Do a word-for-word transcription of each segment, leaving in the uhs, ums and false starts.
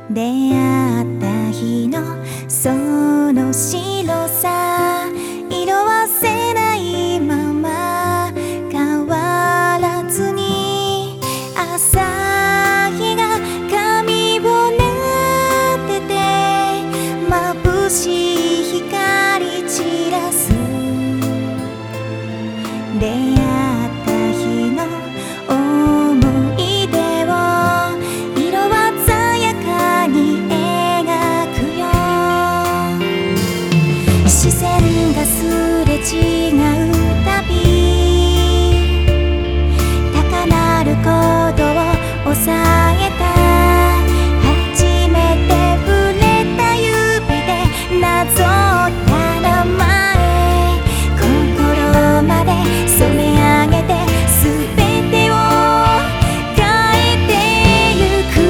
出会った日のその白さ、色褪せないまま変わらずに、朝日が髪を撫でて眩しい光散らす。出会った日の思い出を色鮮やかに描くよ。視線がすれ違うたび、高鳴る鼓動を抑えた。初めて触れた指でなぞった名前、心まで染め上げて全てを変えてゆく。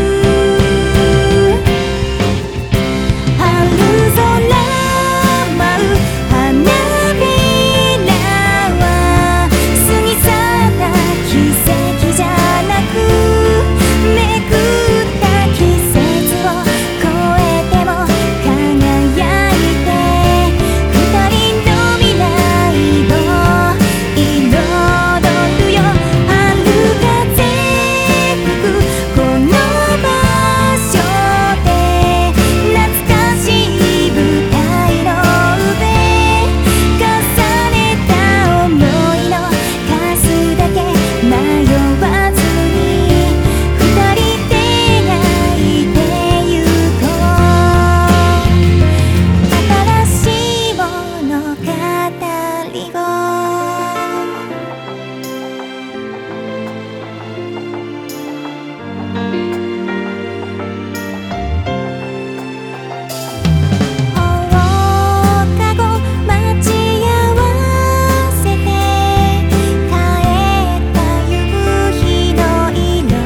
春空舞う花びらは過ぎ去った奇跡じゃなく、めくった季節を越えても輝いて、二人の未来を彩るよ。春風吹くこの場所で、懐かしい舞台の上、重ねた想いの数だけ迷わずに、二人で描いてゆこう。新しい物語を。放課後待ち合わせて帰った夕日の色、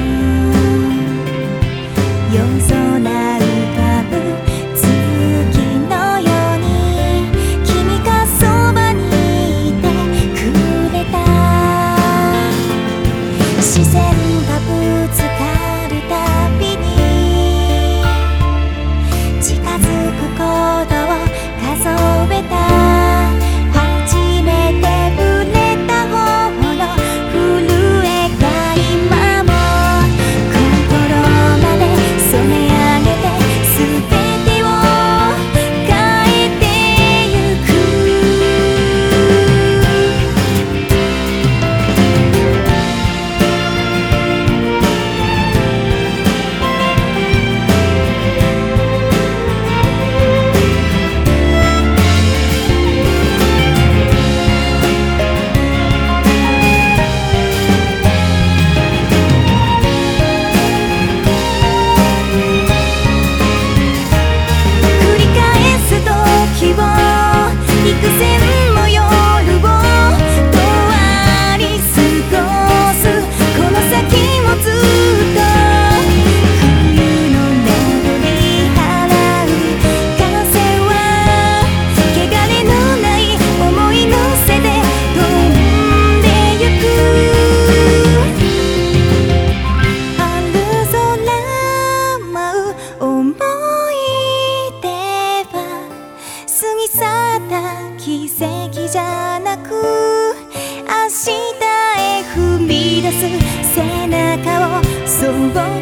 夜空浮かぶ月のように、君がそばにいてくれた。視線がぶつかるたびに近づく鼓動を数えた。初めて触れた方の震えが今も心まで染め上げて全てを変えてゆく。繰り返す時を幾千も夜を通り過ごす。この先もずっと冬の名残払う。風は汚れのない想い乗せて飛んでゆく。春空舞う思い出は過ぎ去った奇跡じゃなく、明日へ踏み出す背中をそう